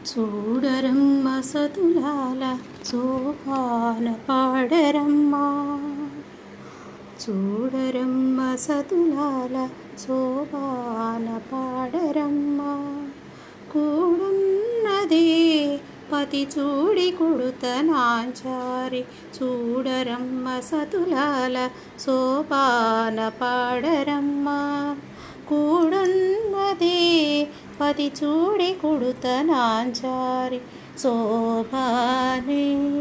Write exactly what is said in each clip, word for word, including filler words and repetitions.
చూడరమ్మ సతులాల సోపాన పాడరమ్మా, చూడరమ్మ సతులాల సోపాన పాడరమ్మా. కూడున్నది పతి చూడి కొడుత నాంచారి, చూడరమ్మ సతులాల సోపాన పాడరమ్మా. కూడున్నది పతి చూడి కొడుత నాంచారి, శోభానే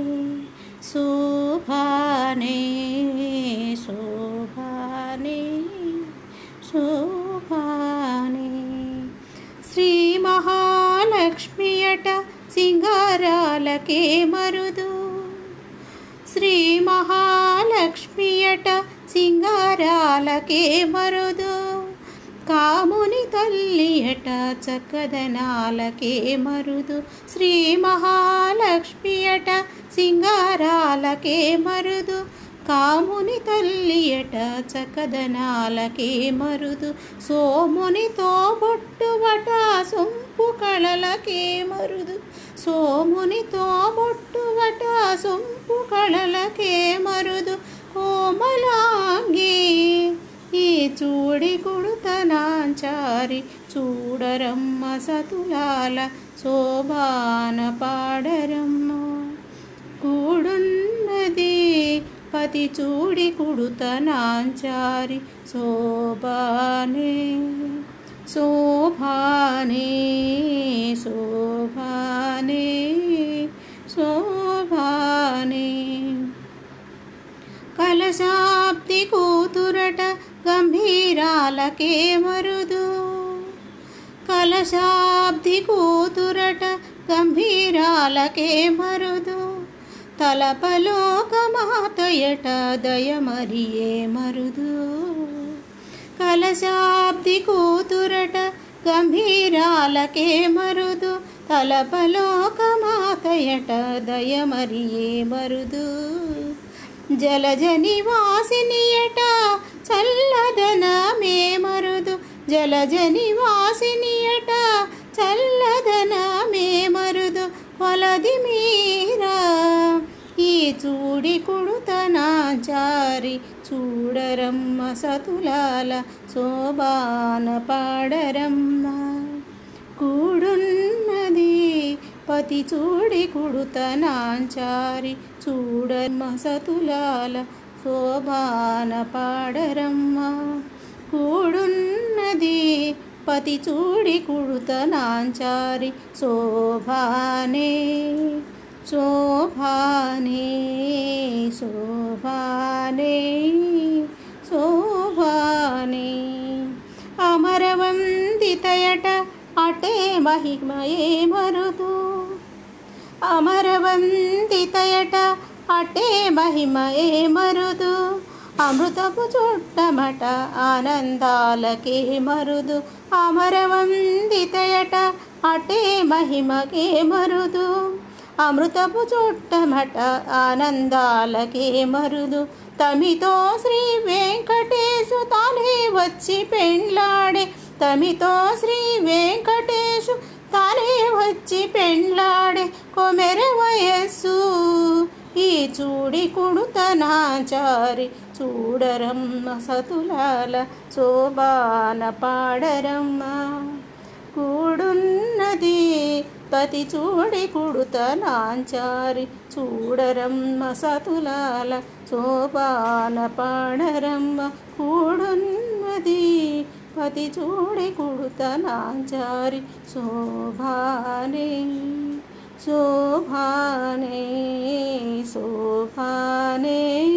శోభానే శోభానే శోభానే. శ్రీ మహాలక్ష్మి అట సింగారాలకే మరుదు, శ్రీ మహాలక్ష్మి అట సింగారాలకే మరుదు. కాముని తల్లి అట చక్కదనాలకే మరుదు, శ్రీ మహాలక్ష్మి అట సింగారాలకే మరుదు. కాముని తల్లి అట చక్కదనాలకే మరుదు. సోమునితో బొట్టువట సొంపు కళలకే మరుదు, సోమునితో బొట్టువట సొంపు కళలకే మరుదు. కోమలాంగి ఈ చూడి కొడుత నాంచారి, చూడరమ్మ సతులాల శోభాన పాడరమ్మ. కూడున్నది పతి చూడి కొడుత నాంచారి, శోభానే శోభానే శోభానే శోభానే. కలశాబ్ది కూతురట గంభీరాలకే మరుదు, కలశాబ్ది కూతురట గంభీరాలకే మరుదు. తలపలోకమాతయట దయమరియే మరుదు, కలశాబ్ది కూతురట గంభీరాలకే మరుదు. తలపలోకమాతయట దయమరియే మరుదు. జలజ నివాసినియట చల్లదనమే మరుదు, జలజ నివాసినియట చల్లదనమే మరుదు. కొలది మీరా ఈ చూడి కొడుత నాంచారి, చూడరమ్మ సతులాల శోభాన పాడరమ్మ. కూడున్నది పతి చూడి కొడుత నాంచారి, చూడరమ్మ సతులాల శోభాన పాడరమ్మ. కూడున్నది పతి చూడి కొడుత నాంచారి, శోభానే శోభానే శోభానే శోభానే. అమరవందితయట అటే మహిమయే మరుదు, అమరవందితయట అటే మహిమయే మరుదు. అమృతపు చుట్టమట ఆనందాలకే మరుదు, అమరవందితయట అటే మహిమకే మరుదు. అమృతపు చుట్టమట ఆనందాలకే మరుదు. తమితో శ్రీ వెంకటేశు తానే వచ్చి పెండ్లాడే, తమితో శ్రీ వెంకటేశు తానే వచ్చి పెండ్లాడే. కొమెర వయస్సు ఈ చూడి కొడుత నాంచారి, చూడరమ్మ సతులాల శోభాన పాడరమ్మ. కూడున్నది పతి చూడి కొడుత నాంచారి, చూడరమ్మ సతులాల శోభాన పాడరమ్మ. కూడున్నది పతి చూడి కొడుత నాంచారి, శోభానే శోభానే శోభానే.